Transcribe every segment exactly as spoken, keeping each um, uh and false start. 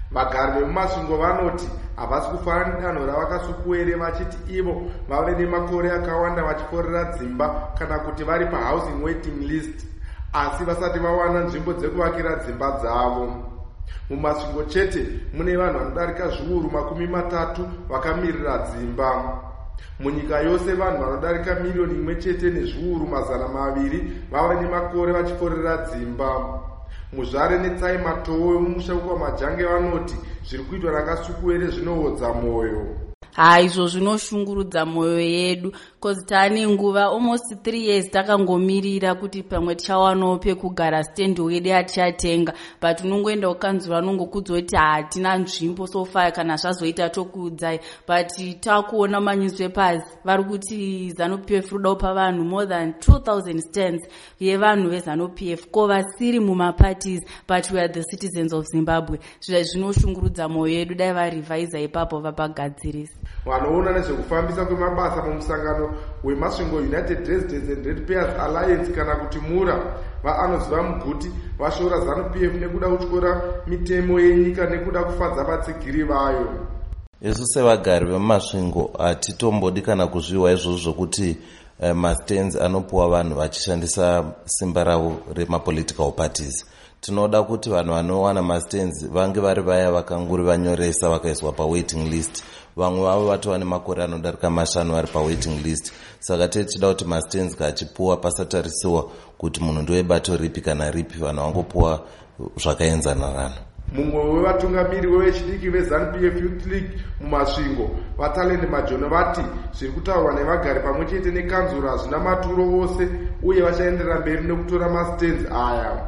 Vagari vemumasvingo vanoti havasi kufara nedanho ravakasukuwere vachiti ivo vave nemakore akawanda vachiforera dzimba kana kuti vari pahousing waiting list asi vasati vawana nzvimbo dzekuvakira dzimba dzavo. Mumasvingo chete mune vanhu vanodarika zviuru makumi matatu vakamirira dzimba. Munyika yose vanhu vanodarika milioni imwe chete nezviuru mazana maviri vava nemakore vachiforera dzimba. Muzvare netsai matowo yomumusha wamajange vanoti zviri kuitwa nakasukuwere zvinohodza mwoyo. Ha, izvo zvinoshungurudza mwoyo yedu cause tane nguva almost three years takangomirira kuti pamwe tichawanawo pekugara stand wedu atichatenga, but unongoenda kukanzura anongokuudza kuti hatina nzvimbo so far kana zvazoita tokuudzai, but takuona manewspapers vari kuti ZANU-P F ruda kupa vanhu more than two thousand stands yevanhu veZANU-P F ko vasiri mumaparties but we are the citizens of Zimbabwe. Zvizvi zvinoshungurudza mwoyo yedu, dai varevisa ipapo vapagadzirisa. Vanoona nezvekufambisa kwemabasa mumusangano wemasvingo United Residents and Ratepayers Alliance kana kuti MURA vaanoziva muguti vashora ZANU-P F nekuda kutyora mitemo yenyika nekuda kufadza vatsigiri vayo. Isu sevagari vemumasvingo hatitombodi kana kuzviwa izvozvo zvokuti uh, mastands anopuwa vanhu vachishandisa simba ravo remapolitical parties. Tinoda kuti vanhu vanowana mastands vange vari vaya vakanguri vanyoresa vakaiswa pawaiting list. Vamwe vavo vatova nemakore anodarika mashanu vari pawaiting list. Saka tichida kuti mastands kachipuwa pasatarisiwa kuti munhu ndowebato ripi kana ripi, vanhu vangopuwa zvakaenzanarana. Mumwe wevatungamiri vevechidiki veZANU-P F Youth League mumasvingo vatalende majono vati zviri kutaurwa nevagari pamwe chete nekanzura hazvina maturo vose uye vachaenderera mberi nekutora mastands aya.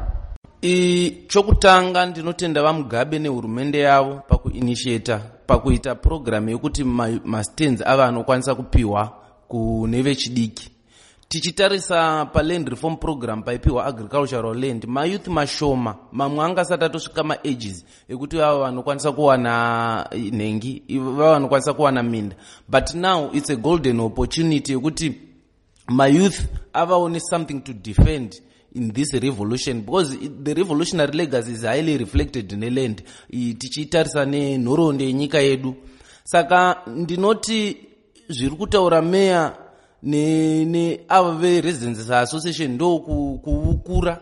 I chokutanga ndinotenda vaMugabe nehurumende yavo pakuinitiata pakuita program yekuti mastands ava anokwanisa kupiwa kune vechidiki. Tichitarisa paland reform program paipiwa agricultural land, mayouth mashoma mamwe angasati atosvika maages ekuti vava vanokwanisa kuwana nhengi, vava vanokwanisa kuwana minda, but now it's a golden opportunity yekuti mayouth avaone something to defend in this revolution, because the revolutionary legacy is highly reflected in the land. Tichitarisa nenhoroondo yenyika yedu. Saka ndinoti zviri kutaura meya ne ne avo veResidents Association ndo kuvukura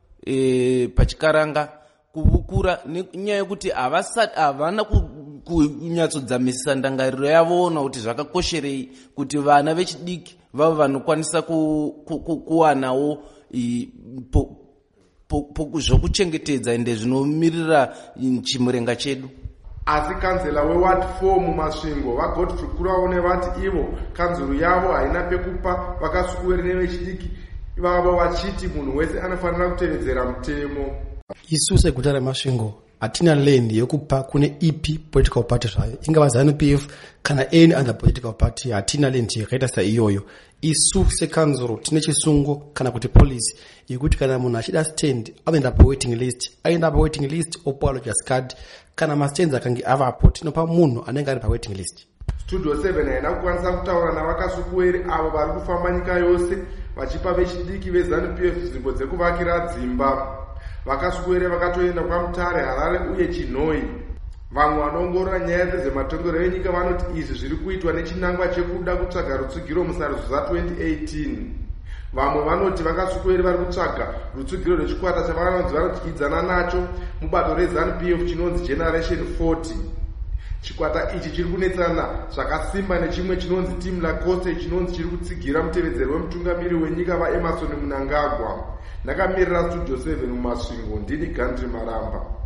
e, pachikaranga kuvukura nenyaya yekuti havasati havana kunyatsodzamisisa ndangariro yavoona kuti zvakakosherei kuti vana vechidiki vavo vanokwanisa kuwanawo zvokuchengetedza ende zvinomirira chimurenga chedu. Asi kanzela weward four mumasvingo vaGodfrey Kuraone vati ivo kanzuru yavo haina pekupa vakasukuwere nevechidiki vavo vachiti munhu wese anofanira kutevedzera mutemo. Isu seguta remasvingo hatina land yekupa kune ipi political party zvayo, ingava ZANU-P F kana any other political party, hatina land yakaita saiyoyo. Isu sekanzuro tine chisungo kana kuti policy yekuti kana munhu achida stand anoenda pawaiting list, aenda pawaiting list opuwa lodgers card, kana mastands akange avapo tinopa munhu anenge ari pawaiting list. Studio seven haina kukwanisa kutaura navakasukuwere avo vari kufamba nyika yose vachipa vechidiki veZANU-P F nzvimbo dzekuvakira dzimba. Vakasukuwere vakatoenda kwaMutare, Harare uye Chinhoi. Vamwe vanoongorora nyaya dzezvematongero enyika vanoti izvi zviri kuitwa nechinangwa chekuda kutsvaga rutsugiro musarudzo za twenty eighteen. Vamwe vanoti vakasukuwere vari kutsvaga rutsugiro rwechikwata chavanonzi vanotyidzana nacho mubato reZANU-P F chinonzi Generation forty. Chikwata ichi chiri kunetsana zvakasimba nechimwe chinonzi Team Lacoste chinonzi chiri kutsigira mutevedzeri wemutungamiri wenyika vaEmerson Mnangagwa. Ndakamirira Studio seven mumasvingo, ndini Gandhi Maramba.